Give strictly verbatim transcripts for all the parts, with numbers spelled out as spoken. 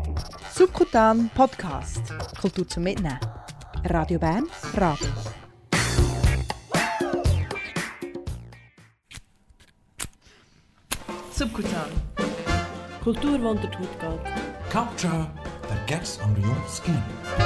Subkutan Podcast. Kultur zum Mitnehmen. Radio Bern, Radio. Subkutan. Kultur, die unter die Haut geht. Culture that gets under your skin.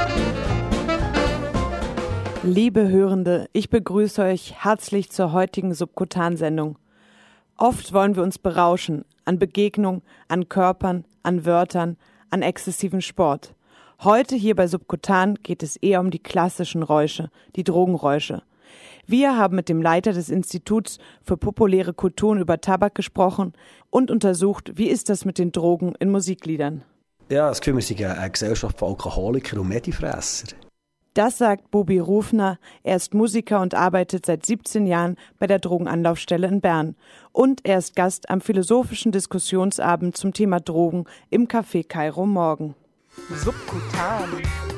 Liebe Hörende, ich begrüße euch herzlich zur heutigen Subkutan-Sendung. Oft wollen wir uns berauschen an Begegnung, an Körpern, an Wörtern, an exzessivem Sport. Heute hier bei Subkutan geht es eher um die klassischen Räusche, die Drogenräusche. Wir haben mit dem Leiter des Instituts für populäre Kulturen über Tabak gesprochen und untersucht, wie ist das mit den Drogen in Musikliedern. Ja, das Gefühl, wir sind eine Gesellschaft von Alkoholikern und Medifresser. Das sagt Bubi Rufner. Er ist Musiker und arbeitet seit siebzehn Jahren bei der Drogenanlaufstelle in Bern. Und er ist Gast am philosophischen Diskussionsabend zum Thema Drogen im Café Kairo morgen. Subkutan.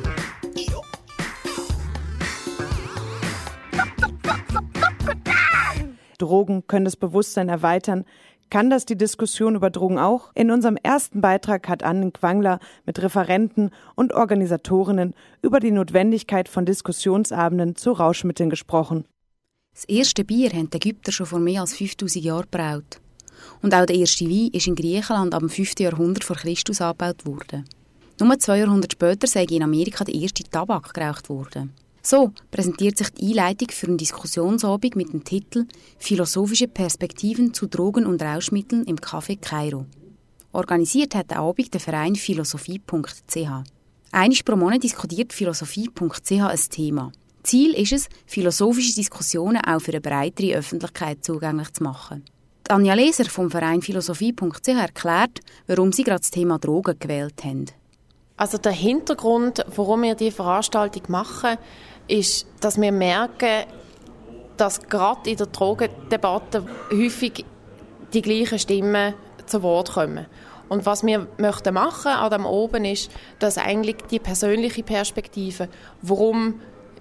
Drogen können das Bewusstsein erweitern. Kann das die Diskussion über Drogen auch? In unserem ersten Beitrag hat Anne Quangler mit Referenten und Organisatorinnen über die Notwendigkeit von Diskussionsabenden zu Rauschmitteln gesprochen. Das erste Bier haben die Ägypter schon vor mehr als fünftausend Jahren gebraut. Und auch der erste Wein ist in Griechenland ab dem fünften Jahrhundert vor Christus angebaut worden. Nur zwei Jahrhunderte später sei in Amerika der erste Tabak geraucht worden. So präsentiert sich die Einleitung für einen Diskussionsabend mit dem Titel «Philosophische Perspektiven zu Drogen und Rauschmitteln im Café Kairo». Organisiert hat der Abend der Verein philosophie punkt c h. Einmal pro Monat diskutiert philosophie punkt c h ein Thema. Ziel ist es, philosophische Diskussionen auch für eine breitere Öffentlichkeit zugänglich zu machen. Die Anja Leser vom Verein philosophie punkt c h erklärt, warum sie gerade das Thema Drogen gewählt haben. Also der Hintergrund, warum wir diese Veranstaltung machen, ist, dass wir merken, dass gerade in der Drogendebatte häufig die gleichen Stimmen zu Wort kommen. Und was wir möchten machen an dem oben ist, dass eigentlich die persönliche Perspektive, warum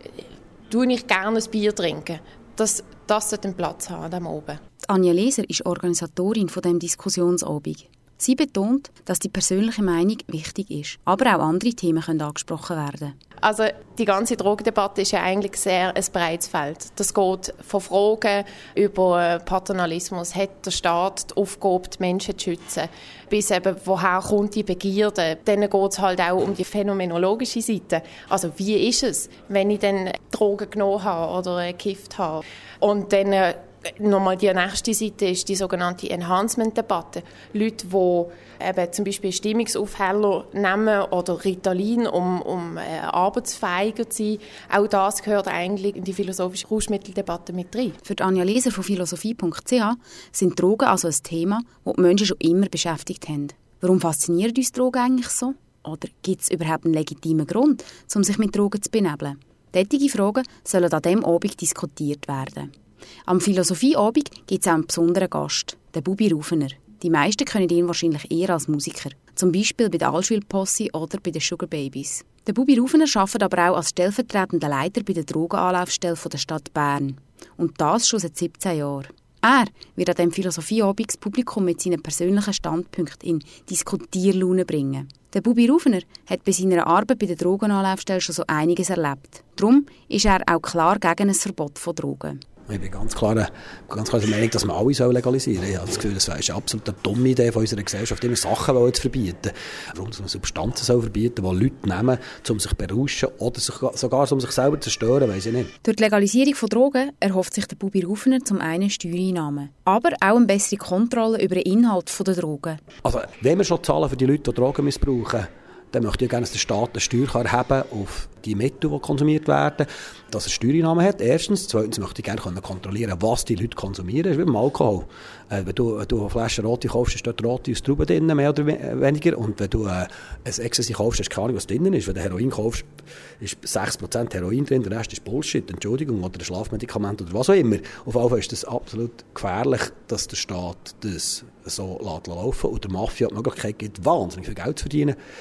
tue ich gerne ein Bier trinken, dass das den Platz haben an dem oben. Anja Leser ist Organisatorin von dem Diskussionsabend. Sie betont, dass die persönliche Meinung wichtig ist, aber auch andere Themen können angesprochen werden. Also die ganze Drogendebatte ist ja eigentlich sehr ein breites Feld. Das geht von Fragen über Paternalismus, hat der Staat die Aufgabe, die Menschen zu schützen, bis eben, woher kommt die Begierde. Dann geht es halt auch um die phänomenologische Seite. Also wie ist es, wenn ich dann Drogen genommen habe oder gekifft habe? Und dann äh, nochmal die nächste Seite ist die sogenannte Enhancement-Debatte. Leute, die eben zum Beispiel Stimmungsaufheller nehmen oder Ritalin, um, um äh, arbeitsfähiger zu sein. Auch das gehört eigentlich in die philosophische Rauschmitteldebatte mit rein. Für Anja Leser von philosophie punkt c h sind Drogen also ein Thema, das die Menschen schon immer beschäftigt haben. Warum faszinieren uns Drogen eigentlich so? Oder gibt es überhaupt einen legitimen Grund, um sich mit Drogen zu benebeln? Solche Fragen sollen an diesem Abend diskutiert werden. Am Philosophieabend gibt es auch einen besonderen Gast, den Bubi Rufner. Die meisten kennen ihn wahrscheinlich eher als Musiker, zum Beispiel bei der Allschwil-Posse oder bei den Sugar Babies. Der Bubi Rufner arbeitet aber auch als stellvertretender Leiter bei der Drogenanlaufstelle der Stadt Bern. Und das schon seit siebzehn Jahren. Er wird an diesem Philosophieabend das Publikum mit seinen persönlichen Standpunkten in Diskutierlaune bringen. Der Bubi Rufner hat bei seiner Arbeit bei der Drogenanlaufstelle schon so einiges erlebt. Darum ist er auch klar gegen ein Verbot von Drogen. Ich bin ganz klar, ganz klar der Meinung, dass man alles legalisieren soll. Ich habe das Gefühl, das wäre eine absolut dumme Idee von unserer Gesellschaft, immer Sachen zu verbieten. Warum man Substanzen soll verbieten soll, die Leute nehmen, um sich zu berauschen oder sogar um sich selber zu zerstören, weiss ich nicht. Durch die Legalisierung von Drogen erhofft sich der Bubi Rufner zum einen Steuereinnahmen, aber auch eine bessere Kontrolle über den Inhalt der Drogen. Also, wenn wir schon zahlen für die Leute, die Drogen missbrauchen, dann möchte ich gerne, dass der Staat eine Steuer erheben auf die Mittel, die konsumiert werden, dass er Steuereinnahmen hat. Erstens. Zweitens möchte ich gerne kontrollieren, was die Leute konsumieren. Das ist wie beim Alkohol. Äh, wenn, du, wenn du eine Flasche Rote kaufst, ist dort Rote aus Trauben drin, mehr oder weniger. Und wenn du äh, ein Ecstasy kaufst, hast du keine Ahnung, was drin ist. Wenn du Heroin kaufst, ist sechs Prozent Heroin drin, der Rest ist Bullshit, Entschuldigung, oder ein Schlafmedikament oder was auch immer. Auf jeden Fall ist das absolut gefährlich, dass der Staat das so laufen lässt und der Mafia die Möglichkeit gibt, wahnsinnig viel Geld zu verdienen.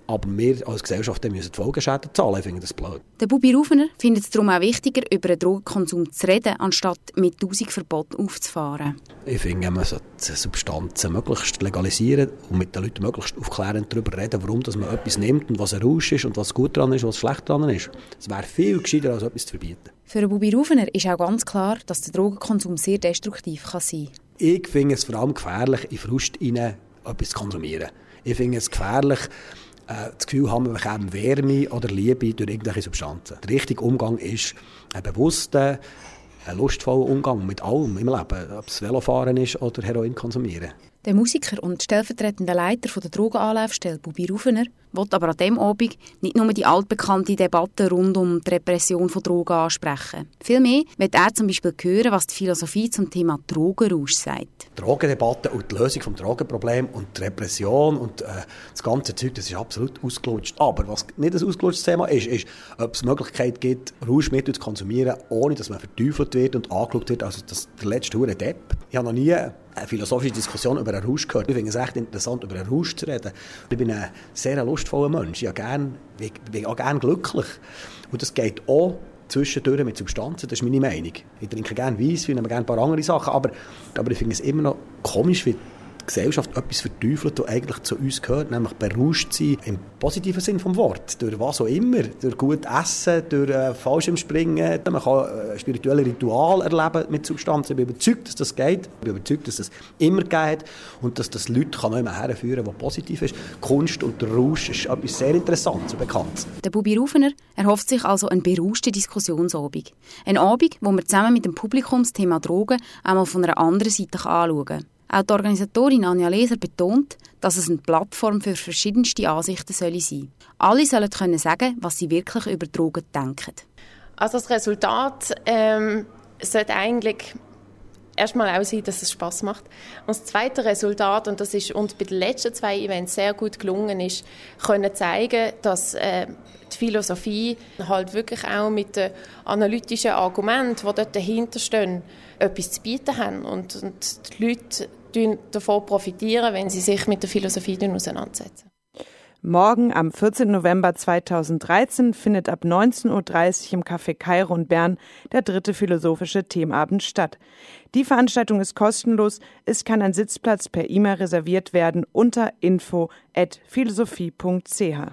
aber wir als Gesellschaft müssen die Folgeschäden zahlen. Ich finde das blöd. Der Bubi Rufener findet es darum auch wichtiger, über einen Drogenkonsum zu reden, anstatt mit tausend Verboten aufzufahren. Ich finde, man sollte Substanzen möglichst legalisieren und mit den Leuten möglichst aufklärend darüber reden, warum dass man etwas nimmt und was ein Rausch ist und was gut dran ist und was schlecht dran ist. Es wäre viel gescheiter, als etwas zu verbieten. Für den Bubi Rufener ist auch ganz klar, dass der Drogenkonsum sehr destruktiv kann sein kann. Ich finde es vor allem gefährlich, in Frust hinein etwas zu konsumieren. Ich finde es gefährlich, äh, das Gefühl haben, wir bekommen Wärme oder Liebe durch irgendwelche Substanzen. Der richtige Umgang ist ein bewusster, ein lustvoller Umgang mit allem im Leben, ob es Velofahren ist oder Heroin konsumieren. Der Musiker und stellvertretende Leiter der Drogenanlaufstelle Bubi Rufener will aber an diesem Abend nicht nur die altbekannte Debatte rund um die Repression von Drogen ansprechen. Vielmehr will er zum Beispiel hören, was die Philosophie zum Thema Drogenrausch sagt. Die Drogendebatte und die Lösung des Drogenproblems und die Repression und äh, das ganze Zeug, das ist absolut ausgelutscht. Aber was nicht ein ausgelutschtes Thema ist, ist, ob es die Möglichkeit gibt, Rauschmittel zu konsumieren, ohne dass man verteufelt wird und angeschaut wird, also das, der letzte hure Depp. Ich habe noch nie eine philosophische Diskussion über einen Rausch gehört. Ich finde es echt interessant, über einen Rausch zu reden. Ich bin ein sehr lustvoller Mensch. Ich bin, gern, ich bin auch gerne glücklich. Und das geht auch zwischendurch mit Substanzen. Das ist meine Meinung. Ich trinke gerne Weisswein, ich nehme gerne ein paar andere Sachen. Aber, aber ich finde es immer noch komisch, wie die Gesellschaft etwas verteufelt, das eigentlich zu uns gehört, nämlich berauscht sein, im positiven Sinn des Wortes, durch was auch immer, durch gut Essen, durch äh, Fallschirmspringen, man kann äh, spirituelle Rituale erleben mit Substanzen. Ich bin überzeugt, dass das geht, ich bin überzeugt, dass das immer geht und dass das Leute kann auch immer herführen, was positiv ist. Kunst und der Rausch ist etwas sehr Interessantes und Bekanntes. Der Bubi Rufener erhofft sich also einen berauschten Diskussionsabend. Ein Abend, wo wir zusammen mit dem Publikum das Thema Drogen einmal von einer anderen Seite anschauen kann. Auch die Organisatorin Anja Leser betont, dass es eine Plattform für verschiedenste Ansichten sein soll. Alle sollen können sagen, was sie wirklich über Drogen denken. Also das Resultat ähm, sollte eigentlich erstmal auch sein, dass es Spass macht. Und das zweite Resultat, und das ist uns bei den letzten zwei Events sehr gut gelungen, ist, können zeigen, dass äh, die Philosophie halt wirklich auch mit den analytischen Argumenten, die dort dahinter stehen, etwas zu bieten haben. Und, und die Leute davon profitieren, wenn sie sich mit der Philosophie auseinandersetzen. Morgen am vierzehnten November zweitausenddreizehn findet ab neunzehn Uhr dreißig im Café Kairo in Bern der dritte philosophische Themenabend statt. Die Veranstaltung ist kostenlos. Es kann ein Sitzplatz per E-Mail reserviert werden unter info at philosophie punkt c h.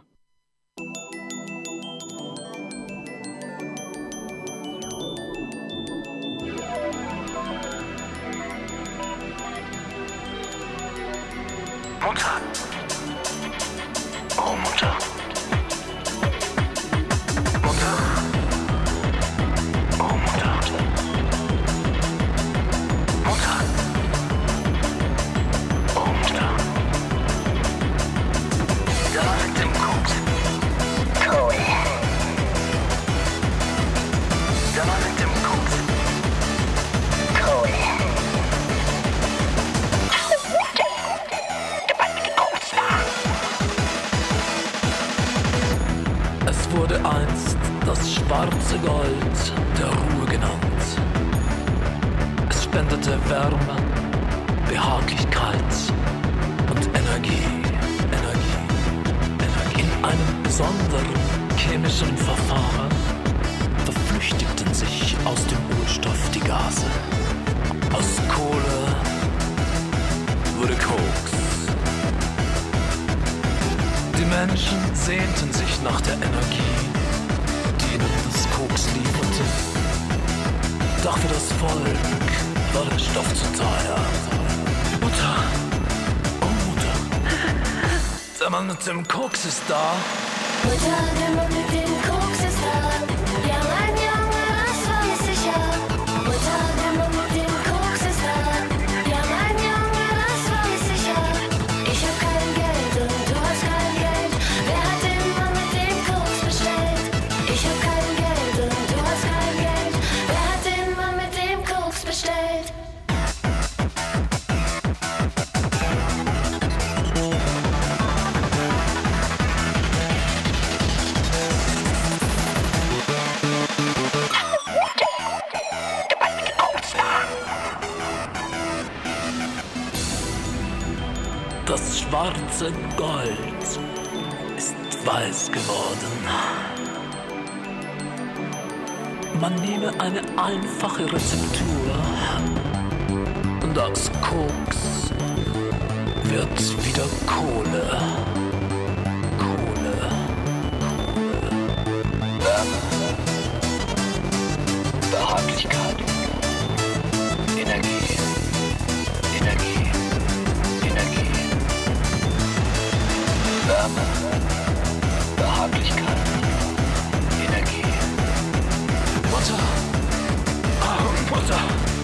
Mutter. Oh, Mutter. Mutter. Oh, Mutter. Mutter. Oh, Mutter. Da mit dem Koks. Cool. Da mit dem Koks. Cool. Es wurde einst das schwarze Gold der Ruhe genannt. Es spendete Wärme, Behaglichkeit und Energie. Energie. Energie. In einem besonderen chemischen Verfahren verflüchtigten sich aus dem Urstoff die Gase. Aus Kohle wurde Koks. Die Menschen sehnten sich nach der Energie, die ihnen das Koks lieferte. Doch für das Volk war der Stoff zu teuer. Mutter, oh Mutter, der Mann mit dem Koks ist da. Mutter, der Mann mit dem Koks ist da. Ja, mein Junge, das weiß ich ja. Mutter, der Mann mit dem Koks ist da. Ja, mein Junge, das weiß ich ja. Ich hab kein Geld und du hast kein Geld. Wer hat den Mann mit dem Koks bestellt? Ich hab kein Geld und du hast kein Geld. Wer hat den Mann mit dem Koks bestellt? Das schwarze Gold ist weiß geworden. Man nehme eine einfache Rezeptur und aus Koks wird wieder Kohle. Kohle. Kohle. Wärme. Behaglichkeit. Energie. Energie. Energie. Wärme. Behaglichkeit. Energie. Mutter. Oh, Mutter.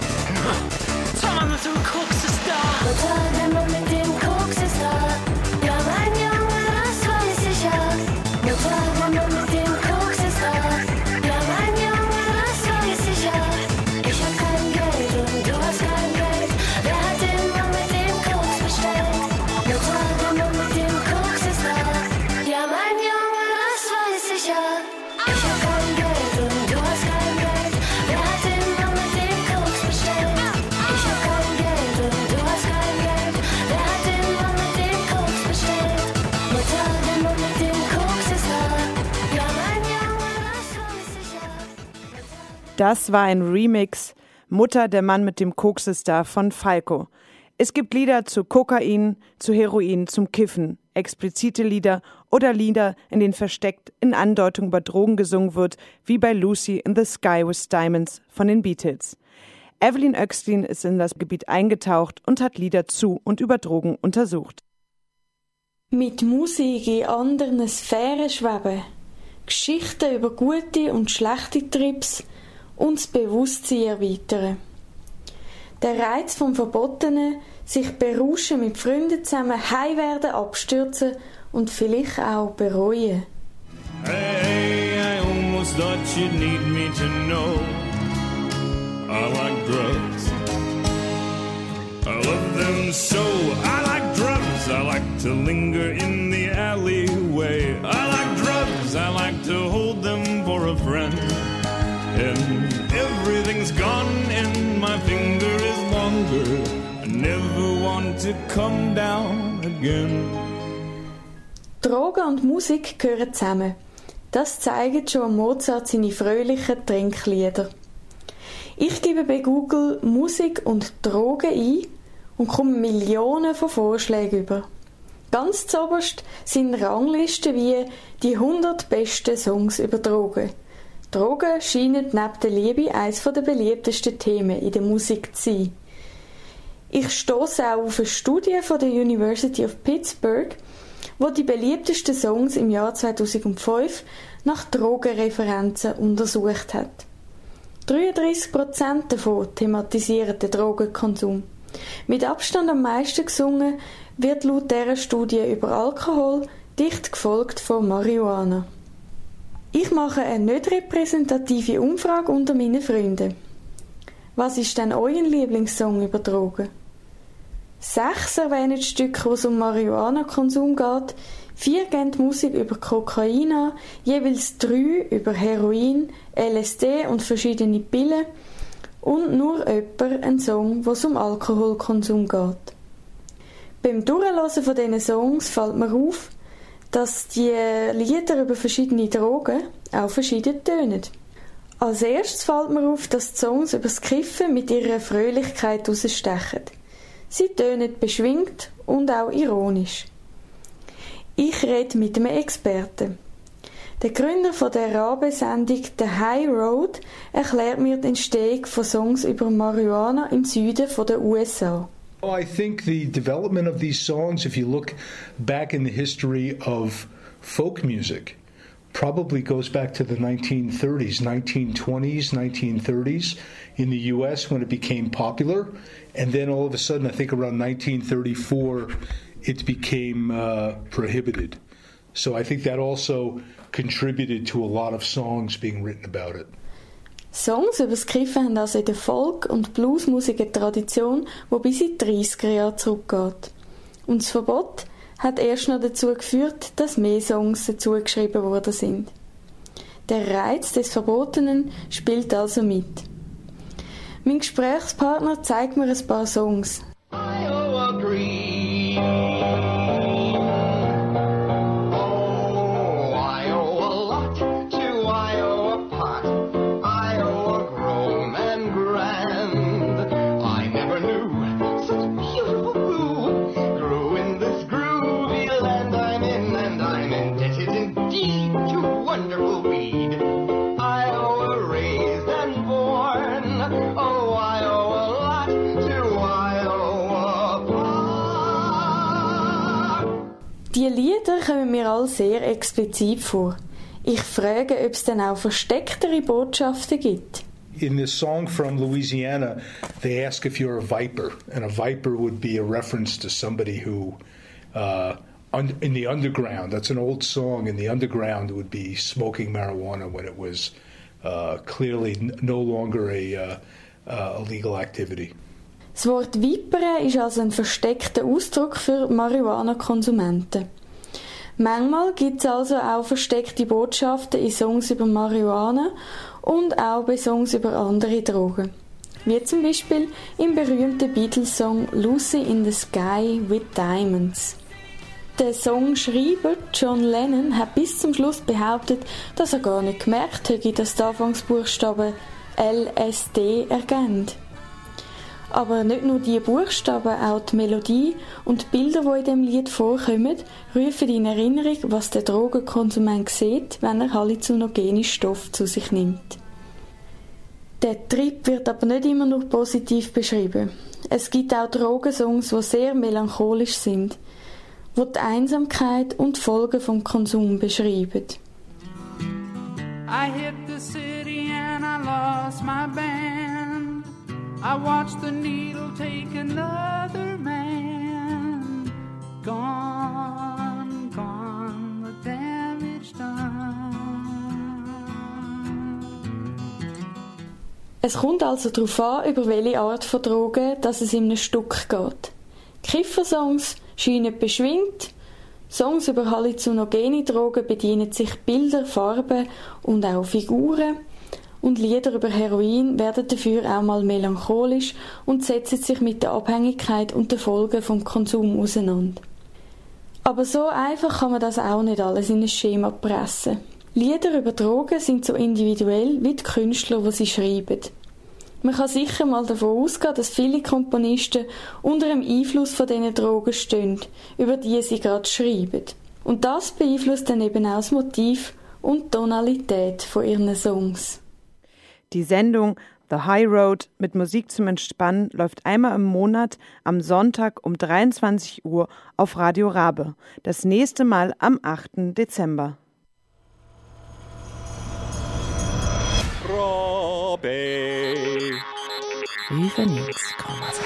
Der Mann mit dem Koks ist da. Mutter, der Mann mit dem Koks ist da. Ja, mein Junge, das weiß ich ja. Mutter, der Mann mit dem Koks ist da. Ja, mein Junge, das weiß ich ja. Ich hab kein Geld und du hast kein Geld. Wer hat den Mann mit dem Koks bestellt? Mutter, der Mann mit dem Koks ist da. Ja, mein Junge, das weiß ich ja. Ich hab kein Geld und du hast kein Geld. Wer hat den Mann mit dem Koks bestellt? Ich hab kein Geld und du hast kein Geld. Wer hat den Mann mit dem Koks bestellt? Mutter, der Mann mit dem Koks ist da. Ja, mein Junge, das weiß ich ja. Das war ein Remix Mutter, der Mann mit dem Koks ist da von Falco. Es gibt Lieder zu Kokain, zu Heroin, zum Kiffen, explizite Lieder oder Lieder, in denen versteckt in Andeutung über Drogen gesungen wird, wie bei Lucy in the Sky with Diamonds von den Beatles. Evelyn Oechslin ist in das Gebiet eingetaucht und hat Lieder zu und über Drogen untersucht. Mit Musik in anderen Sphären schweben, Geschichten über gute und schlechte Trips und das Bewusstsein erweitern. Der Reiz vom Verbotenen, sich berauschen mit Freunden zusammen, heim werden, abstürzen und vielleicht auch bereuen. Hey, I almost thought you'd need me to know I like drugs. I love them so. I like drugs. I like to linger in the alleyway. I like drugs. I like to hold them for a friend. And everything's gone and my finger is longer. I never want to come down again. Drogen und Musik gehören zusammen. Das zeigt schon Mozart seine fröhlichen Trinklieder. Ich gebe bei Google Musik und Drogen ein und komme Millionen von Vorschlägen über. Ganz zuoberst sind Ranglisten wie die hundert besten Songs über Drogen. Drogen scheinen neben der Liebe eines der beliebtesten Themen in der Musik zu sein. Ich stosse auch auf eine Studie von der University of Pittsburgh, wo die beliebtesten Songs im Jahr zweitausendfünf nach Drogenreferenzen untersucht hat. dreiunddreissig Prozent davon thematisieren den Drogenkonsum. Mit Abstand am meisten gesungen wird laut dieser Studie über Alkohol, dicht gefolgt von Marihuana. Ich mache eine nicht repräsentative Umfrage unter meinen Freunden. Was ist denn euer Lieblingssong über Drogen? Sechs erwähnen Stücke, wo es um Marihuana-Konsum geht, vier geben Musik über Kokain an, jeweils drei über Heroin, L S D und verschiedene Pillen und nur jemand einen Song, wo es um Alkoholkonsum geht. Beim Durchhören von diesen Songs fällt mir auf, dass die Lieder über verschiedene Drogen auch verschieden tönen. Als erstes fällt mir auf, dass die Songs über das Kiffen mit ihrer Fröhlichkeit herausstechen. Sie tönen beschwingt und auch ironisch. Ich rede mit einem Experten. Der Gründer von der Rabe-Sendung The High Road erklärt mir die Entstehung von Songs über Marihuana im Süden der U S A. Oh, I think the development of these songs, if you look back in the history of folk music, probably goes back to the nineteen thirties, nineteen twenties, nineteen thirties in the U S when it became popular. And then all of a sudden, I think around nineteen thirty-four, it became uh, prohibited. So I think that also contributed to a lot of songs being written about it. Songs über das Kiffen haben also in der Folk- und Bluesmusik eine Tradition, die bis in die dreissiger Jahre zurückgeht. Und das Verbot hat erst noch dazu geführt, dass mehr Songs dazu geschrieben worden sind. Der Reiz des Verbotenen spielt also mit. Mein Gesprächspartner zeigt mir ein paar Songs. I agree. Oh, Lieder kommen mir alle sehr explizit vor. Ich frage, ob es dann auch verstecktere Botschaften gibt. In this song from Louisiana, they ask if you're a viper, and a viper would be a reference to somebody who, uh, un- in the underground, that's an old song, in the underground would be smoking marijuana when it was uh, clearly n- no longer a, uh, uh, a legal activity. Das Wort Vipere ist also ein versteckter Ausdruck für Marihuana-Konsumenten. Manchmal gibt es also auch versteckte Botschaften in Songs über Marihuana und auch bei Songs über andere Drogen. Wie zum Beispiel im berühmten Beatles-Song Lucy in the Sky with Diamonds. Der Songschreiber John Lennon hat bis zum Schluss behauptet, dass er gar nicht gemerkt hätte, dass die Anfangsbuchstaben L S D ergeben. Aber nicht nur die Buchstaben, auch die Melodie und die Bilder, die in dem Lied vorkommen, rufen in Erinnerung, was der Drogenkonsument sieht, wenn er halluzinogene Stoffe zu sich nimmt. Der Trip wird aber nicht immer nur positiv beschrieben. Es gibt auch Drogensongs, die sehr melancholisch sind, die die Einsamkeit und die Folgen vom Konsum beschreiben. I hit the city and I lost my band. I watched the needle take another man. Gone, gone, the damage done. Es kommt also darauf an, über welche Art von Drogen dass es in einem Stück geht. Kiffersongs scheinen beschwingt, Songs über halluzinogene Drogen bedienen sich Bilder, Farben und auch Figuren. Und Lieder über Heroin werden dafür auch mal melancholisch und setzen sich mit der Abhängigkeit und den Folgen vom Konsum auseinander. Aber so einfach kann man das auch nicht alles in ein Schema pressen. Lieder über Drogen sind so individuell wie die Künstler, die sie schreiben. Man kann sicher mal davon ausgehen, dass viele Komponisten unter dem Einfluss von diesen Drogen stehen, über die sie gerade schreiben. Und das beeinflusst dann eben auch das Motiv und die Tonalität von ihren Songs. Die Sendung The High Road mit Musik zum Entspannen läuft einmal im Monat am Sonntag um dreiundzwanzig Uhr auf Radio Rabe. Das nächste Mal am achten Dezember. Rabe fünfundneunzig Komma sechs.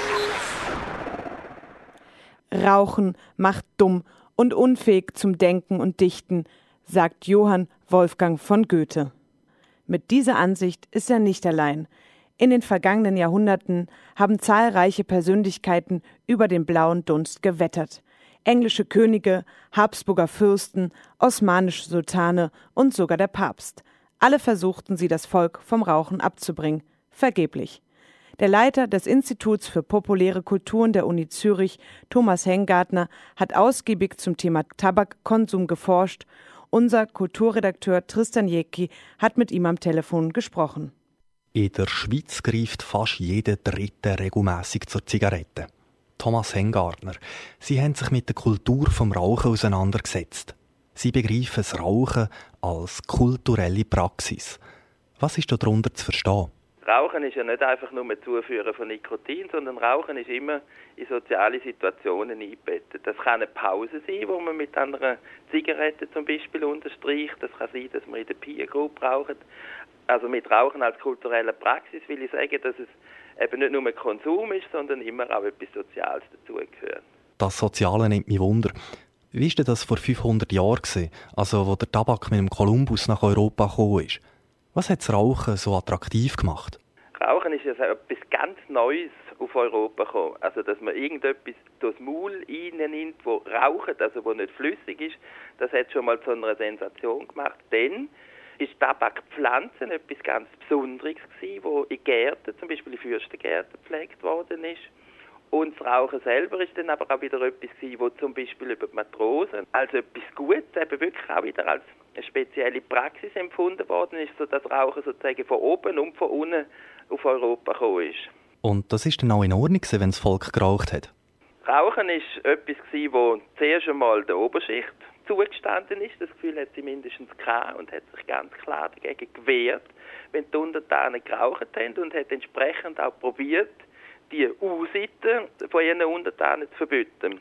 Rauchen macht dumm und unfähig zum Denken und Dichten, sagt Johann Wolfgang von Goethe. Mit dieser Ansicht ist er nicht allein. In den vergangenen Jahrhunderten haben zahlreiche Persönlichkeiten über den blauen Dunst gewettert. Englische Könige, Habsburger Fürsten, osmanische Sultane und sogar der Papst. Alle versuchten sie, das Volk vom Rauchen abzubringen. Vergeblich. Der Leiter des Instituts für populäre Kulturen der Uni Zürich, Thomas Hengartner, hat ausgiebig zum Thema Tabakkonsum geforscht. Unser Kulturredakteur Tristan Jecki hat mit ihm am Telefon gesprochen. In der Schweiz greift fast jeder Dritte regelmässig zur Zigarette. Thomas Hengartner, Sie haben sich mit der Kultur vom Rauchen auseinandergesetzt. Sie begreifen das Rauchen als kulturelle Praxis. Was ist darunter zu verstehen? Rauchen ist ja nicht einfach nur ein Zuführen von Nikotin, sondern Rauchen ist immer in soziale Situationen eingebettet. Das kann eine Pause sein, wo man mit einer Zigarette zum Beispiel unterstreicht. Das kann sein, dass man in der Peer Group raucht. Also mit Rauchen als kulturelle Praxis will ich sagen, dass es eben nicht nur ein Konsum ist, sondern immer auch etwas Soziales dazugehört. Das Soziale nimmt mich Wunder. Wie war das vor fünfhundert Jahren, also wo der Tabak mit dem Kolumbus nach Europa gekommen ist? Was hat das Rauchen so attraktiv gemacht? Rauchen ist ja so etwas ganz Neues auf Europa gekommen. Also, dass man irgendetwas durchs Maul reinnimmt, das raucht, also das nicht flüssig ist, das hat schon mal zu einer Sensation gemacht. Dann ist Tabakpflanzen etwas ganz Besonderes gewesen, das in Gärten, zum Beispiel in Fürstengärten, gepflegt worden ist. Und das Rauchen selber ist dann aber auch wieder etwas gewesen, das zum Beispiel über die Matrosen als etwas Gutes, eben wirklich auch wieder als eine spezielle Praxis empfunden worden ist, sodass Rauchen sozusagen von oben und von unten auf Europa gekommen ist. Und das ist dann auch in Ordnung, wenn das Volk geraucht hat? Rauchen ist etwas gewesen, das zuerst einmal der Oberschicht zugestanden ist. Das Gefühl hat sie mindestens gehabt und hat sich ganz klar dagegen gewehrt, wenn die Untertanen geraucht haben, und hat entsprechend auch probiert, die Ausseiten von ihren Untertanen zu verbieten.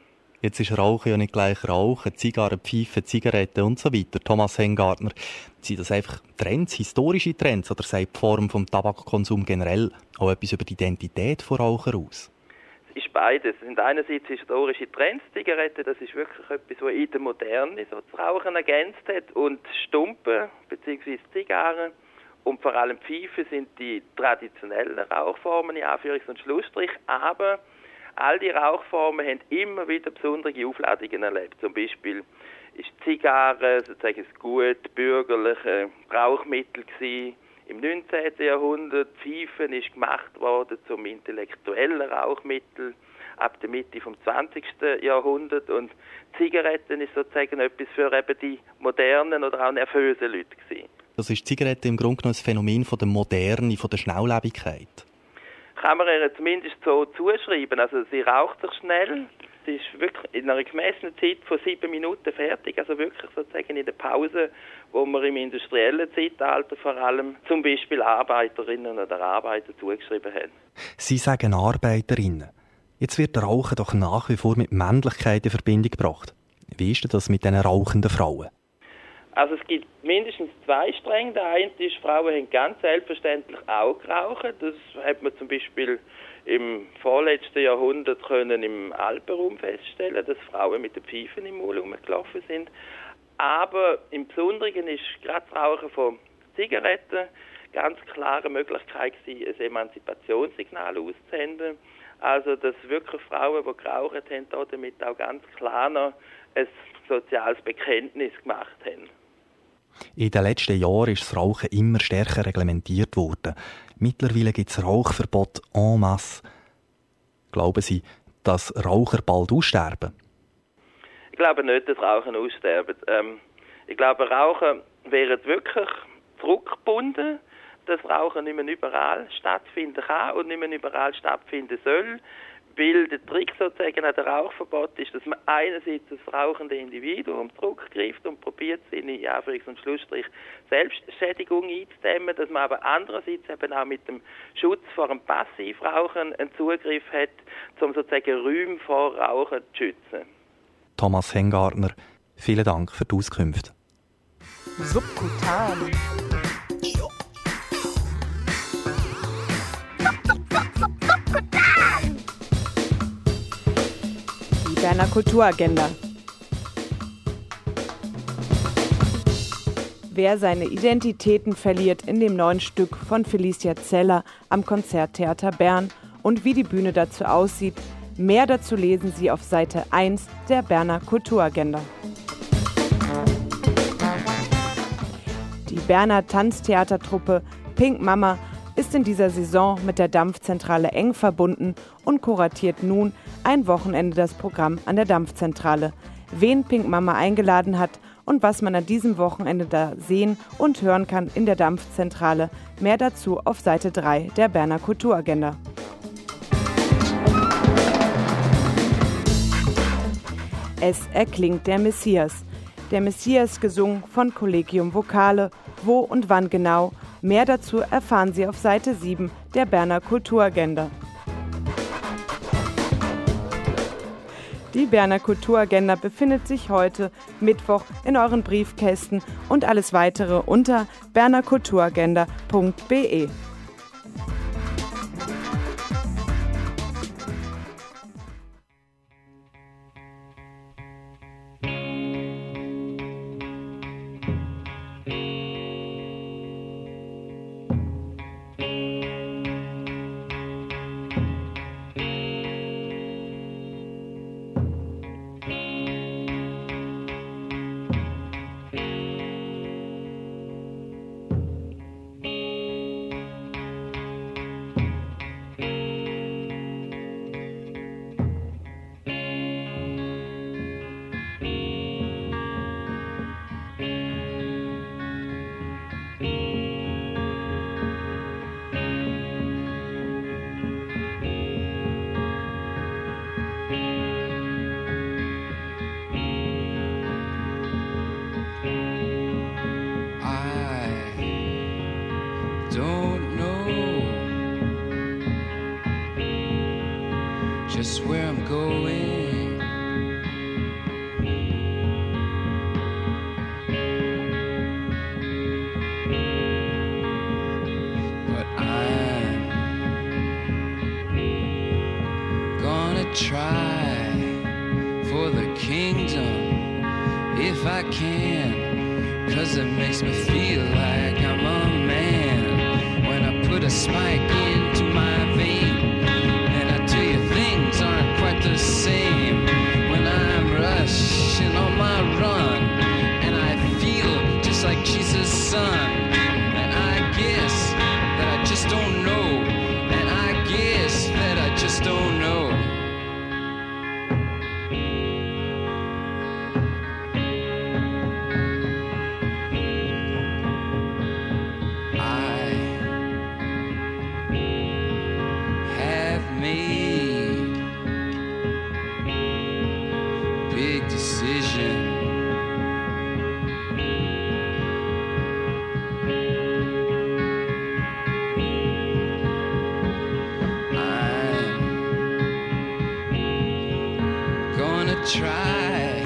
Jetzt ist Rauchen ja nicht gleich Rauchen, Zigarren, Pfeifen, Zigaretten und so weiter. Thomas Hengartner, sind das einfach Trends, historische Trends, oder sagt die Form des Tabakkonsums generell auch etwas über die Identität von Rauchern aus? Es ist beides. Es sind einerseits historische Trends, Zigaretten, das ist wirklich etwas, was in der Moderne so das Rauchen ergänzt hat, und Stumpen bzw. Zigarren und vor allem Pfeifen sind die traditionellen Rauchformen, in Anführungs- und Schlussstrich, aber all die Rauchformen haben immer wieder besondere Aufladungen erlebt. Zum Beispiel ist Zigarre sozusagen ein gut bürgerliches Rauchmittel gewesen. Im neunzehnten. Jahrhundert, Pfeifen ist gemacht worden zum intellektuellen Rauchmittel ab der Mitte vom zwanzigsten. Jahrhundert, und Zigaretten ist sozusagen etwas für eben die modernen oder auch nervösen Leute gewesen. Das ist die Zigarette im Grunde genommen ein Phänomen von der Moderne, von der Schnelllebigkeit. Kann man ihr zumindest so zuschreiben. Also sie raucht sich schnell. Sie ist wirklich in einer gemessenen Zeit von sieben Minuten fertig. Also wirklich sozusagen in der Pause, wo man im industriellen Zeitalter vor allem zum Beispiel Arbeiterinnen oder Arbeiter zugeschrieben hat. Sie sagen Arbeiterinnen. Jetzt wird Rauchen doch nach wie vor mit Männlichkeit in Verbindung gebracht. Wie ist denn das mit diesen rauchenden Frauen? Also es gibt mindestens zwei Stränge. Der eine ist, Frauen haben ganz selbstverständlich auch geraucht. Das hat man zum Beispiel im vorletzten Jahrhundert können im Alpenraum feststellen, dass Frauen mit den Pfeifen im Maul rumgelaufen sind. Aber im Besonderen ist gerade das Rauchen von Zigaretten ganz klare Möglichkeit gewesen, ein Emanzipationssignal auszusenden. Also dass wirklich Frauen, die geraucht haben, damit auch ganz klar noch ein soziales Bekenntnis gemacht haben. In den letzten Jahren ist das Rauchen immer stärker reglementiert worden. Mittlerweile gibt es Rauchverbot en masse. Glauben Sie, dass Raucher bald aussterben? Ich glaube nicht, dass Rauchen aussterben. Ähm, ich glaube, Rauchen wäre wirklich zurückgebunden, dass Rauchen nicht mehr überall stattfinden kann und nicht mehr überall stattfinden soll. Weil der Trick sozusagen an der Rauchverbot ist, dass man einerseits das rauchende Individuum zurückgreift und probiert, seine Anführungs- und Schlussstrich Selbstschädigung einzudämmen, dass man aber andererseits eben auch mit dem Schutz vor dem Passivrauchen einen Zugriff hat, um sozusagen Räume vor Rauchen zu schützen. Thomas Hengartner, vielen Dank für die Auskunft. Subkutan. Berner Kulturagenda. Wer seine Identitäten verliert in dem neuen Stück von Felicia Zeller am Konzerttheater Bern und wie die Bühne dazu aussieht, mehr dazu lesen Sie auf Seite eins der Berner Kulturagenda. Die Berner Tanztheatertruppe Pink Mama ist in dieser Saison mit der Dampfzentrale eng verbunden und kuratiert nun ein Wochenende das Programm an der Dampfzentrale. Wen Pink Mama eingeladen hat und was man an diesem Wochenende da sehen und hören kann in der Dampfzentrale, mehr dazu auf Seite drei der Berner Kulturagenda. Es erklingt der Messias. Der Messias gesungen von Collegium Vocale. Wo und wann genau? Mehr dazu erfahren Sie auf Seite sieben der Berner Kulturagenda. Die Berner Kulturagenda befindet sich heute, Mittwoch, in euren Briefkästen und alles weitere unter bernerkulturagenda punkt be. Just where I'm going, try for the kingdom if I can, 'cause it makes me feel like I'm a man when I put a spike into my vein. And I tell you, things aren't quite the same when I'm rushing on my run, and I feel just like Jesus' son. And I guess that I just don't know, and I guess that I just don't know. Try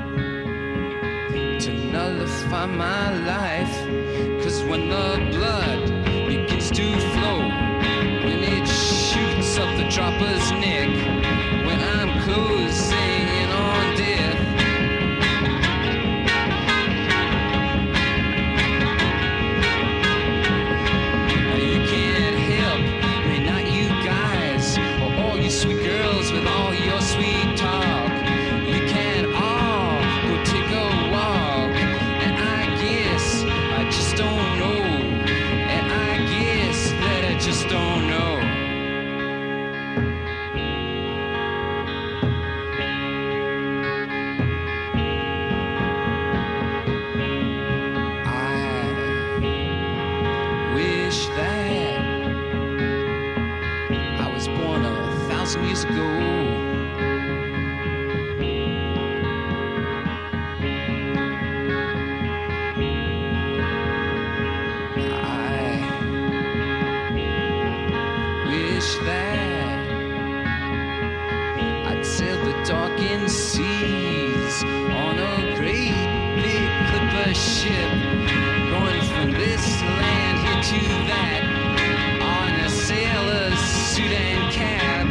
to nullify my life, 'cause when the blood begins to flow, when it shoots up the dropper's neck, when I'm closing in on death, you can't help me, not you guys, or all you sweet girls with all your sweet talk. Years ago, I wish that I'd sail the darkened seas on a great big clipper ship, going from this land here to that on a sailor's suit and cap.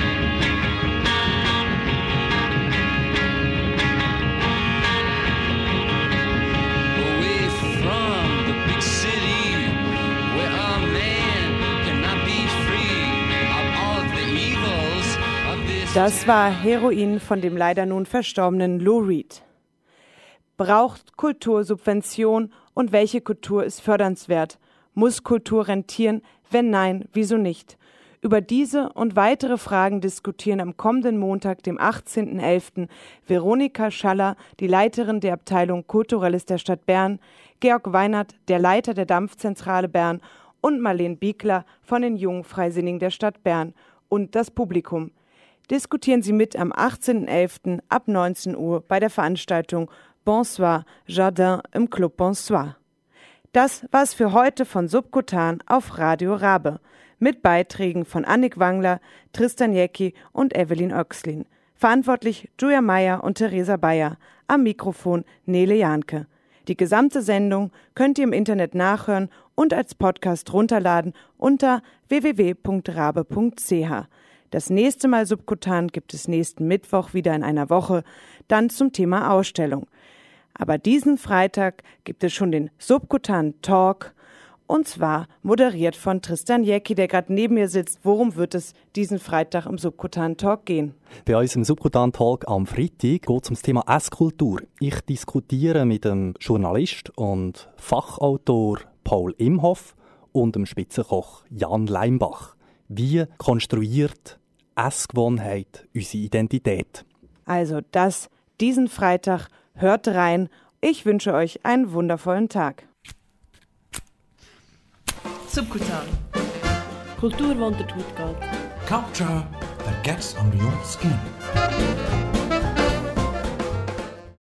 Das war Heroin von dem leider nun verstorbenen Lou Reed. Braucht Kultur Subvention und welche Kultur ist fördernswert? Muss Kultur rentieren? Wenn nein, wieso nicht? Über diese und weitere Fragen diskutieren am kommenden Montag, dem achtzehnten elften Veronika Schaller, die Leiterin der Abteilung Kulturelles der Stadt Bern, Georg Weinert, der Leiter der Dampfzentrale Bern und Marlene Biegler von den Jungen Freisinnigen der Stadt Bern und das Publikum. Diskutieren Sie mit am achtzehnten elften ab neunzehn Uhr bei der Veranstaltung Bonsoir Jardin im Club Bonsoir. Das war's für heute von Subkutan auf Radio Rabe mit Beiträgen von Annik Wangler, Tristan Jäcki und Evelyn Oechslin. Verantwortlich Julia Meyer und Theresa Bayer. Am Mikrofon Nele Jahnke. Die gesamte Sendung könnt ihr im Internet nachhören und als Podcast runterladen unter w w w punkt rabe punkt c h. Das nächste Mal Subkutan gibt es nächsten Mittwoch wieder in einer Woche, dann zum Thema Ausstellung. Aber diesen Freitag gibt es schon den Subkutan Talk, und zwar moderiert von Tristan Jäcki, der gerade neben mir sitzt. Worum wird es diesen Freitag im Subkutan Talk gehen? Bei uns im Subkutan Talk am Freitag geht es um das Thema Esskultur. Ich diskutiere mit dem Journalist und Fachautor Paul Imhoff und dem Spitzenkoch Jan Leimbach. Wie konstruiert Essgewohnheit unsere Identität? Also das diesen Freitag. Hört rein. Ich wünsche euch einen wundervollen Tag. Subkutan. Kultur, die unter die Haut geht. Culture that gets under your skin.